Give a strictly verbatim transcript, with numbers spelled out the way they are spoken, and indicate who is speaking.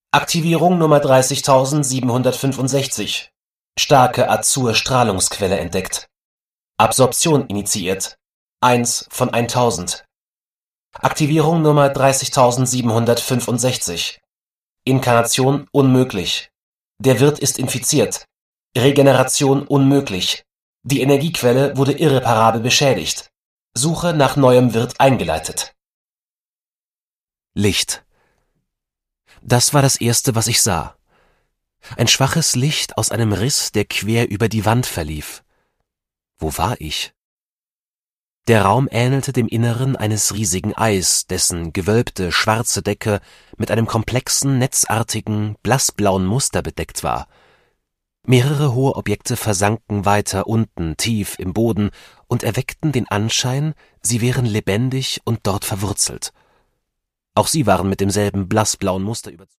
Speaker 1: Aktivierung Nummer dreißigtausendsiebenhundertfünfundsechzig. Starke Azur-Strahlungsquelle entdeckt. Absorption initiiert. eins von eintausend. Aktivierung Nummer dreißigtausendsiebenhundertfünfundsechzig. Inkarnation unmöglich. Der Wirt ist infiziert. Regeneration unmöglich. Die Energiequelle wurde irreparabel beschädigt. Suche nach neuem Wirt eingeleitet.
Speaker 2: Licht. Das war das Erste, was ich sah. Ein schwaches Licht aus einem Riss, der quer über die Wand verlief. Wo war ich? Der Raum ähnelte dem Inneren eines riesigen Eis, dessen gewölbte, schwarze Decke mit einem komplexen, netzartigen, blassblauen Muster bedeckt war. Mehrere hohe Objekte versanken weiter unten, tief im Boden und erweckten den Anschein, sie wären lebendig und dort verwurzelt. Auch sie waren mit demselben blassblauen Muster überzogen.